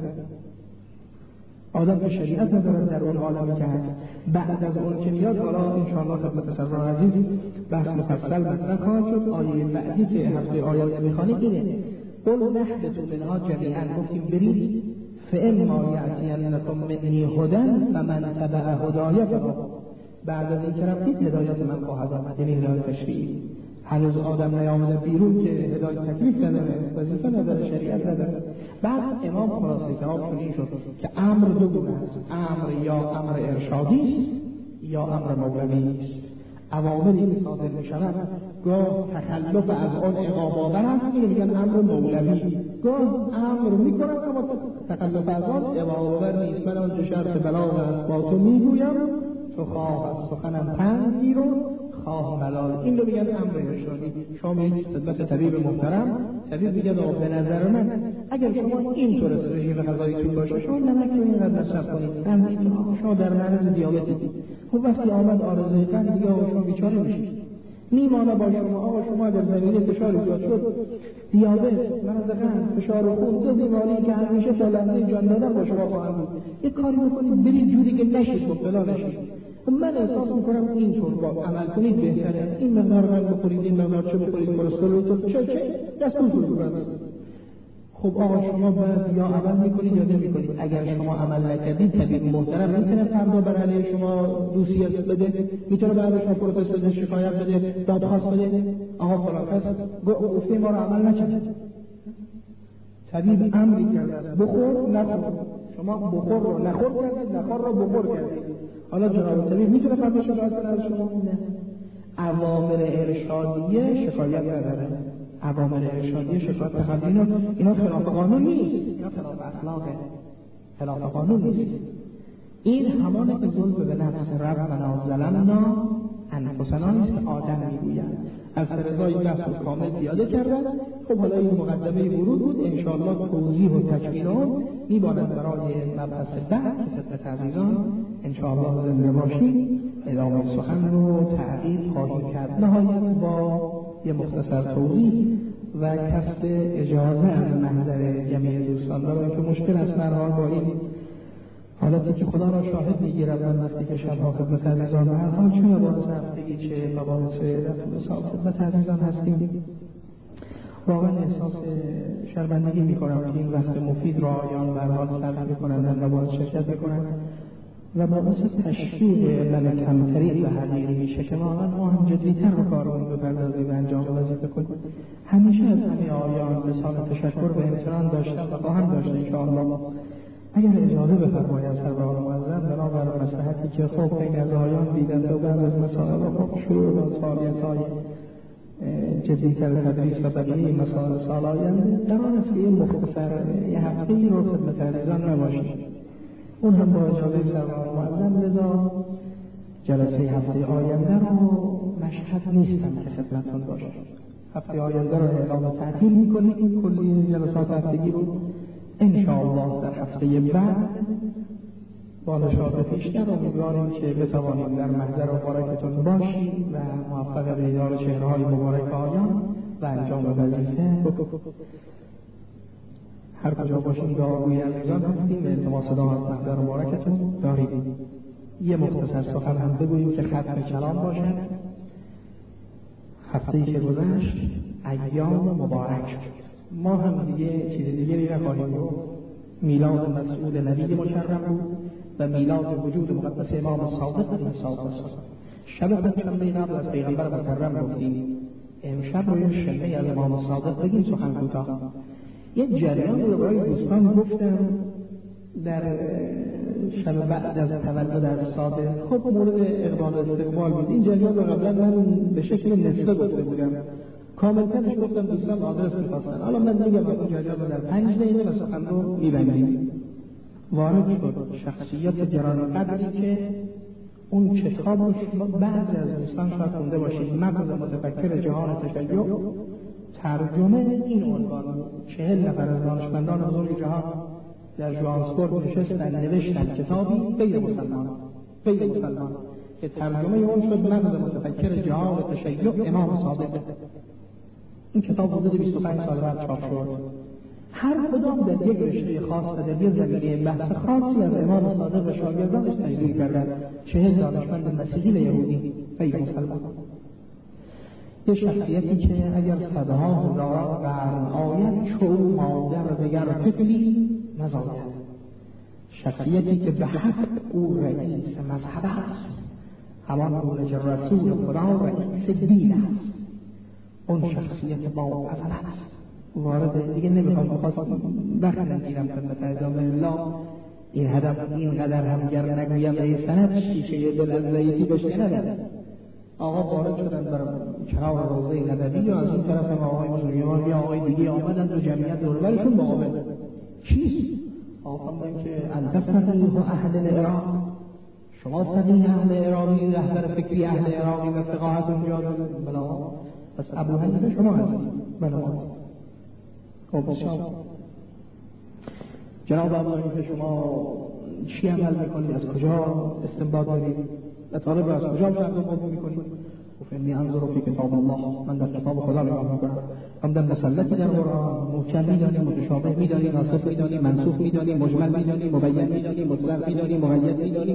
آدم که شریعت نداره در اون عالمی که هست. بعد از اون که میاد، حالا انشاءالله خدمت سرور عزیز بحث مفصل مطرح خواهد شد. آیه بعدی که هفته آیات میخوانیم اینه: قل نهبطوا منها جمیعا. گفتیم برید، فاما یأتینکم منی هدی فمن تبع هدای فهدی. بعد از این که رفتید هدایت من خواهد آمد، یعنی هدایت تشریعی. هنوز آدم نیامده بیرون که هدایت تکلیف نداره، وظیفه نداره، شریعت نداره. بعد امام خلاصه کلام این شد که امر دو گونه است: امر یا امر ارشادی است یا امر مولوی است. اوامری که صادر می‌شود گاه تخلف از آن عقاب‌آور است، میگن امر مولوی. گاه امر می‌کنند اما تخلف از آن عقاب‌آور نیست. من آن شرط بلاغ است با تو میگویم، تو خواه از سخنم پند گیر و خواه ملال. این رو میگن امر ارشادی. شما میگید خدمت طبیب محترم، طبیب میگه به نظر من اگر شما اینطور رژیم غذاییتون باشه، شما نمک رو اینقدر مصرف کنید، شما در معرض دیابت. خب وقتی آمد عارضه قلب دیگه شما بیچاره میشید، میمانه با شما. آقا شما اگر زمینه فشار ایجاد شد، دیابت، مرض قلب، فشار خون، دو بیماری که همیشه تا لحظه جان دادن با شما خواهند بود، یک کاری بکنید برید جوری که نشید، مبتلا نشید. من احساس میکنم اینطور با عمل کنید بهتره. این مقدار رنگ بخورید، این مقدار چه بخورید، کلسترول تو چه دستور کنید. خب آقا شما باید یا عمل میکنید یا نمیکنید. اگر شما عمل نکردید، طبیب محترم میتونه فردا بر علیه شما دوسیت بده، میتونه بعد شما پروتست شکایت بده، دادخواست بده. آقا فلان گفته ما رو عمل نکرد، طبیب امری کرده است بخور نخور، شما بخور رو نخور کردید، نخور رو بخور کردید. حالا جناب طبیب میتونه فردا شکایت کنه از شما؟ نه. اوامر ارشادیه شکایت نداره. اوامر ارشادیه شکایت تخلیل اینا خلاف قانون نیست، اینا خلاف اخلاقه، خلاف قانون نیست. این همانه که ظلم به نفس ربنا ظلمنا انفسنا است که آدم میگوید. از رضای بحث کامل زیاده کردن. خب حالا این مقدمه ورود بود، انشاءالله توضیح و تکمیل اون میباید برای مبحث بعد که خدمت عزیزان انشاءالله زنده باشیم ادامه سخن رو تعقیب خواهیم کرد. نهایت با یه مختصر توضیح و کسب اجازه از محضر جمعی دوستان دارم که مشکل از مرحال با این حالتی که خدا را شاهد میگیرد من وقتی که شبها خدمت عزیزان و هر حال چه مباحث هفتگی چه مباحث رسول خدمت عزیزان هستیم، واقعا احساس شرمندگی میکنم که این وقت مفید را آیان به هر حال صرف میکنند و باید شرکت میکنند و باعث تشویق من کمتری به حقیقی میشه که واقعا ما هم جدیتر رو کارمون بپردازیم و انجام وظیفه کنیم. همیشه از همه آیان لسان تشکر به احترام داشتم و خواهم داشت انشاءالله. اگر اجازه بفرمایید سرور معظم بنابر مصلحتی که خب اگر آیان دیدند و بعد از مسائل خب شروع به فعالیت‌های جدی‌تر تدریس و بقیه مسائل سال آینده در آن است که مختصر یه هفته‌ای رو خدمت عزیزان نباشید. اون هم با اجازه سرور معظم لذا جلسه هفته آینده رو مشهد نیستم که خدمتتون باشم. هفته آینده رو اعلام تعطیل می‌کنیم. کلی جلسات هفتگی رو انشاءالله در هفته بعد با نشاط بیشتر امیدواریم که بتوانیم در محضر مبارکتون باشیم و موفق به دیدار چهره‌های مبارک آیان و انجام وظیفه هر کجا باشیم دعاگوی عزیزان هستیم و التماس دعا از محضر مبارکتون داریم. یه مختصر سخن هم بگوییم که ختم کلام باشد. هفته‌ای که گذشت ایام مبارک، ما هم دیگه چیز دیگری نخواهیم گفت. میلاد مسعود نبی مکرم بود و میلاد وجود مقدس امام صادق علیه السلام. شب پنجشنبه قبل از پیغمبر مکرم گفتیم، امشب روی شنبه از امام صادق بگیم سخن کوتاه. یک جریان رو برای دوستان گفتم در شب بعد از تولد از صادق. خب مورد اقبال استقبال بود. این جریان رو قبلا من به شکل نصفه گفته بودم، کاملترش گفتم دوستان آدرس می‌خواستن. حالا من میگم اون جریان رو در 5 دقیقه و سخن رو می‌بندیم. وارد شد شخصیت گران قدری که اون کتاب رو شما بعضی از دوستان شاید خونده باشید، مغز متفکر جهان تشیع، ترجمه این عنوان 40 نفر از دانشمندان بزرگ جهان در ژوهانسبورگ نشستن نوشتن کتابی غیر مسلمان که ترجمه اون شد مغز متفکر جهان تشیع امام صادق. این کتاب حدود 25 سال بعد چاپ شد. هر کدام در یک رشته خاص و در یک زمینه بحث خاصی از امام صادق و شاگردانش تجلیل کردند. 40 دانشمند مسیحی و یهودی غیر مسلمان. یه شخصیتی که اگر صدها هزاران قرن آید چو مادر دگر طفلی نزاید. شخصیتی که به حق او رئیس مذهب است، همان گونه که رسول خدا رئیس دین است. اون شخصیت با عظمت وارد دیگه نمیخوام وقت نگیرم خدمت ادامه الله. این هدف اینقدر هم گر نگویم ای سند شیشه دل از زیتی بشکنه. آقا وارد شدن بر کنار روضه نبوی و از اون طرف هم آقای مسلمان یا آقای دیگه آمدن و جمعیت دوربرشون مقابل. چیست؟ آقا من که انت فقیه اهل العراق، شما فقیه اهل عراقی، رهبر فکری اهل عراقی و فقاهت اونجا بلا پس ابو حنیفه شما هستید. بلا خب بسیار جناب ابو حنیفه شما چی عمل میکنید؟ از کجا استنباط دارید؟ و طالب را از کجا مردم قبول میکنید؟ گفت انی انظر فی کتاب الله، من در کتاب خدا نگاه میکنم. هم در مسلطی در قرآن محکم میدانی، متشابه میدانی، ناسخ میدانی، منسوخ میدانی، مجمل میدانی، مبین میدانی، مطلق میدانی، مقید میدانی.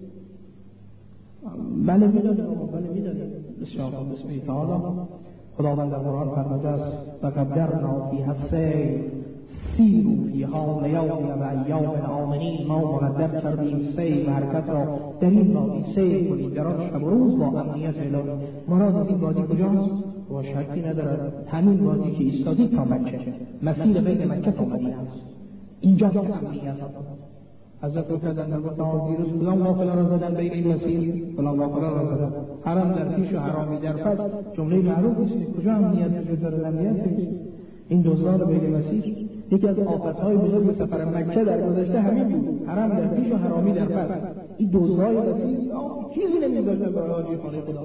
بله میدانی. بسیار خوب. بسم الله تعالی خداوند در قرآن فرموده است و قدرنا فیها السیر سیروا فیها لیالیا و ایام آمنین. ما مقدر کردیم سیر و حرکت را در این وادی سیر کنید در آن شب و روز با امنیت الهی. مراد از این وادی کجاست؟ و شکی ندارد همین وادی که ایستادی تا مکه، مسیر بین مکه تا مدینه است. اینجا که امنیت حضرت رو کردن گفتن دیروز کدام غافلان را زدن بین این مسیر، فلان غافلان را زدن، حرم در پیش و حرامی در پس، جمله معروف است. کجا امنیت وجود داره؟ امنیت این دزدان بین مسیر. یکی از آفت‌های بزرگ سفر مکه در گذشته همین بود، حرم در پیش و حرامی در پس. این دزدای مسیر چیزی نمی‌ذاشتن برای حاجی خانه خدا.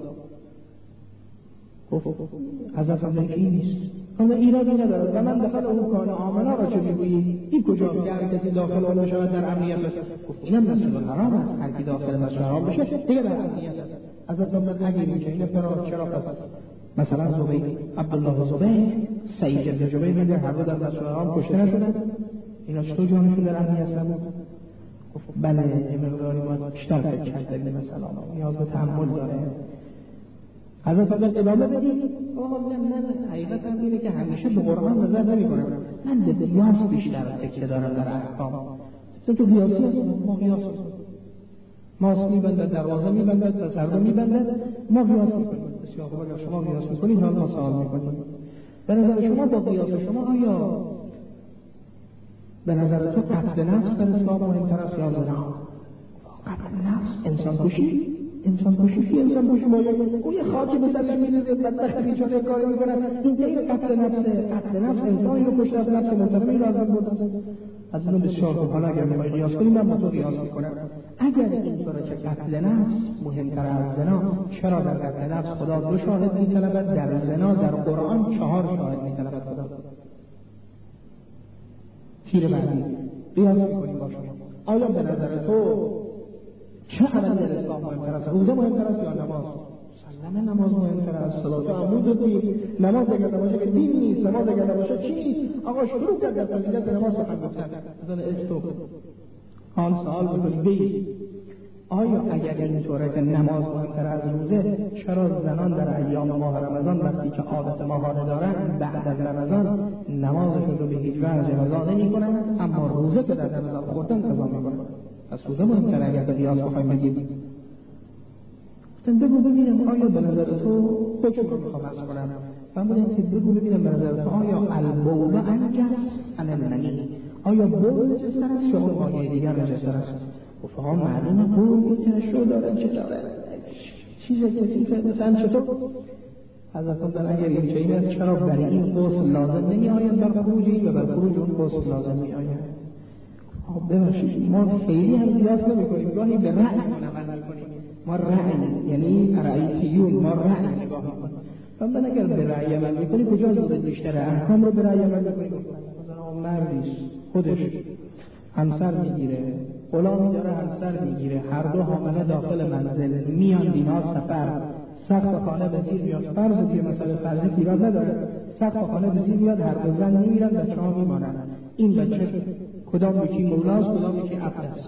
حضرت این نیست، اما ایرادی ندارد. و من داخل اون کان آمنا را چه میگویی؟ این کجا میگه هر کسی داخل اون بشود در امنیت است؟ گفت اینم مسجد الحرام است، هر کی داخل مسجد الحرام بشه دیگه در امنیت است. حضرت محمد اگه میگه این چرا پس مثلا زبیر، عبدالله زبیر، سعید بن جبیر میگه هر دو در مسجد الحرام کشته نشدن، اینا چطور جانشون در امنیت نبود؟ گفت بله یه مقداری ما بیشتر فکر کردیم مثلا نیاز به تأمل داره. حضرت اگر ادامه بدید من حقیقت اینه که همیشه به قرآن نظر نمی‌کنم، من به قیاس بیشتر تکیه دارم در احکام. تو قیاسی هست، ما قیاس هست، ماست میبندد، دروازه میبندد، پسرده میبندد، ما قیاس میکنیم. بسیار خوب، اگر شما قیاس میکنید حال ما سوال میکنیم. به نظر شما با قیاس شما آیا به نظر تو قتل نفس در اسلام مهمتر است یا زنا؟ قتل نفس انسان کشی، انسان کشی اون یه خاکی مثلا می‌ریزه بدبخت بیچاره کاری می‌کنه، این غیر قتل نفس انسانی رو کشته، نفس محترمی لازم بود. از اون بسیار خوب. حالا اگر می‌خوای قیاس کنیم من با تو قیاس می‌کنم. اگر اینطوره که قتل نفس مهمتر از زنا، چرا در قتل نفس خدا 2 شاهد می‌طلبد، در زنا در قرآن 4 شاهد می‌طلبد خدا؟ تیر بعدی قیاس می‌کنیم با شما. آیا به نظر تو چه عمل در اسلام مهمتر است؟ روزه مهمتر است یا نماز؟ سلام نماز مهمتر است. صلات عمود دین، نماز اگر نباشه که دین نیست، نماز اگر نباشه چی نیست؟ آقا شروع کرد در فضیلت نماز سخن گفتن. مثلا استوب حال سوال بکنید بیست. آیا اگر اینطوره که نماز مهمتر از روزه، چرا زنان در ایام ماه رمضان وقتی که عادت ماهانه دارند بعد از رمضان نمازشون رو به هیچ وجه قضا نمی‌کنند، اما روزه که در رمضان خوردن قضا می‌کنند؟ پس روزه مهمتره اگر به قیاس بخوایم بگیم. بگو ببینم آیا به نظر تو حکم رو میخوام عرض کنم، من بودم که بگو ببینم به نظر تو آیا البول انجس ام المنی، آیا بول نجستر است یا اون مایه دیگر نجستر است؟ گفتها معلومه بول که شو داره چه داره چیز کثیفه مثلا چطور؟ حضرت گفتن اگر این چیزی چرا برای این غسل لازم نمی آید بر خروج این و بر خروج اون غسل لازم می آید؟ ببخشید ما خیلی هم قیاس نمی‌کنیم، گاهی به رأی عمل می‌کنیم. ما رأی یعنی رأییون، ما رأی نگاه می‌کنیم. من اگر به رأی عمل می‌کنیم کجا زود بیشتره؟ احکام رو به رأی عمل می‌کنیم. مثلا مردی خودش همسر می‌گیره، غلامی داره همسر می‌گیره، هر دو حامله داخل منزل میان بینا سفر، سقف خانه به زیر میاد، فرض که مثلا فرضی ایراد نداره، سقف خانه به زیر میاد، هر دو زن میمیرن، بچه‌ها میمانن. این بچه کدام یکی مولاست، کدام یکی عبد است؟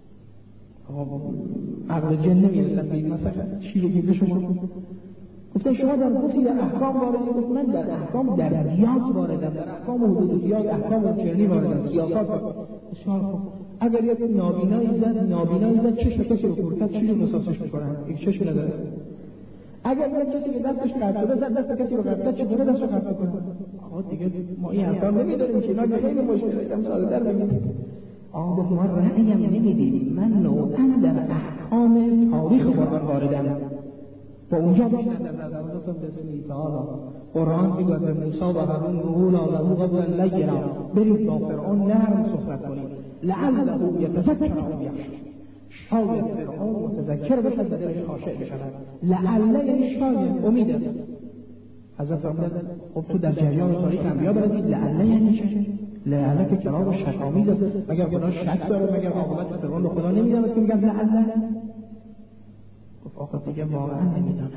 عقل جن نمیرسن به این مسئله. چی بگید به شما؟ گفتن شما در گفتی در احکام واردید، من در احکام درجیات واردم، در احکام حدودیات، احکام چرنی واردم، سیاست بسیار خوب. اگر یک نابینایی زد چشم کسی رو خورد، چی رو قصاصش میکنن؟ یک چشم نداره. اگر یک کسی که دستش قطع شده زد دست کسی رو قطع، چطور دستش قطع کنه؟ آقا دیگه ما این احکام نمیداریم که اینا خیلی مشکله، هم ساده در بگید. آقا ما رأیم نمیدیم، من نوعاً در احکام تاریخ قرآن واردم و اونجا بیشتر در نظراتم بسمی تعالی قرآن میگه به موسی و هارون قولا له قولا لینا، برید با فرعون نرم صحبت کنید لعله یتذکر او یخشی، شاید فرعون متذکر بشد و دلش خاشع بشود. لعله یعنی شاید، امید است. حضرت فرمودند خب تو در جریان تاریخ انبیا بردید لعله یعنی چه؟ لعله که کلام شک‌آمیز است، مگر خدا شک داره، مگر عاقبت فرعون رو خدا نمی‌داند که میگن لعله؟ گفت آخه دیگه واقعا نمی‌دانم،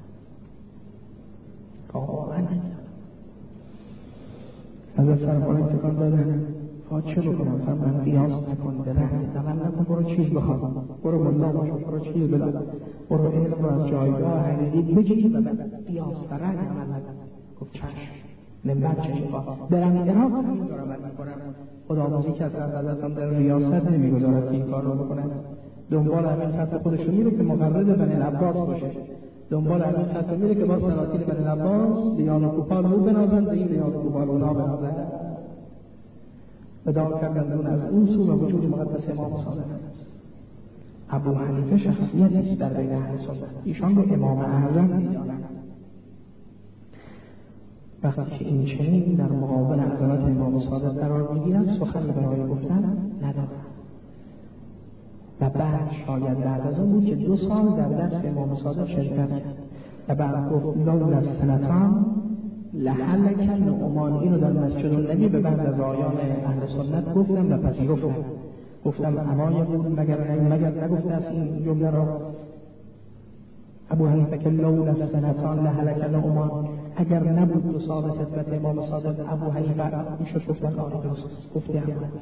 واقعا نمی‌دانم. حضرت سرکار تکان دادن چه بکنم؟ من قیاس نکن، به رحمت عمل نکن، برو چیز بخوام، برو ملا باش، برو چیز بلد، برو علم رو از جایگاه حقیقی بگیر و قیاس و رحم عمل نکن. گفت چشم نمبر چشم برم عراق همین دارم عمل میکنم. خداوندی که از حضرتم در ریاست نمیگذارد که این کار رو بکنن، دنبال همین خط خودش رو میره که مقرد بنی العباس باشه، دنبال همین خط میره که با سلاطین بنی العباس دیان و کوپال او بنازند و این دیان و کوپال اونا بنازند. ادعا کردند اون از اون سو و وجود مقدس امام صادق است. ابو حنیفه شخصیتی است در بین اهل سنت، ایشان رو امام اعظم می‌دانند. وقتی که این چنین در مقابل عظمت امام صادق قرار می‌گیرد سخنی برای گفتن ندارد. و بعد شاید بعد از اون بود که 2 سال در درس امام صادق شرکت کرد و بعد گفت لولا السنتان لحلک النعمان. اینو در مسجد النبی به بعد از آیان اهل سنت گفتم و پذیرفتم. گفتم امای بود مگر نگفته است این جمله را ابو حنیفه که لولا السنتان لحلک النعمان، اگر نبود 2 سال خدمت امام صادق ابو حنیفه میشد گفتن آره درست گفتی ابو حنیفه.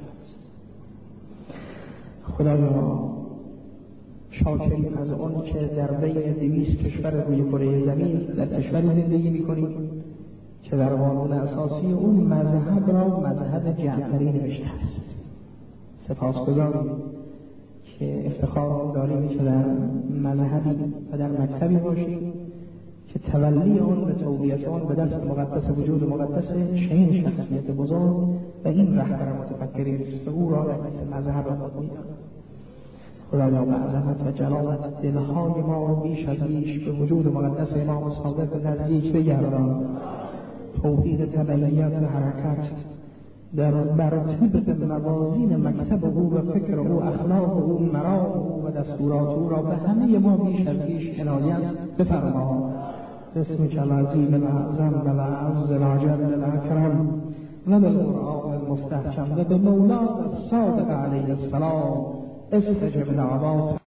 خدایا شاکریم از اون که در بین 200 کشور روی کره زمین در کشوری زندگی میکنیم که در قانون اساسی اون مذهب را مذهب جعفری نوشته است. سپاسگزاریم که افتخار داریم که در مذهبی و در مکتبی باشیم که تولی آن به تولیت آن به دست مقدس وجود مقدس چنین شخصیت بزرگ و این رهبر متفکری است و او را در مذهب خود می‌دانیم. خدایا به عظمت و جلالت دلهای ما را بیش از بیش به وجود مقدس امام صادق نزدیک بگردان. توفیق تبعیت و حرکت بر طبق موازین مکتب او و فکر او، اخلاق او، مرام او و دستورات او را به همه ما بیش از بیش عنایت بفرما. باسمک العظیم الاعظم و الأعز الأجل الأکرم و بالقرآن المستحکم و به مولانا الصادق علیه السلام استجب دعوات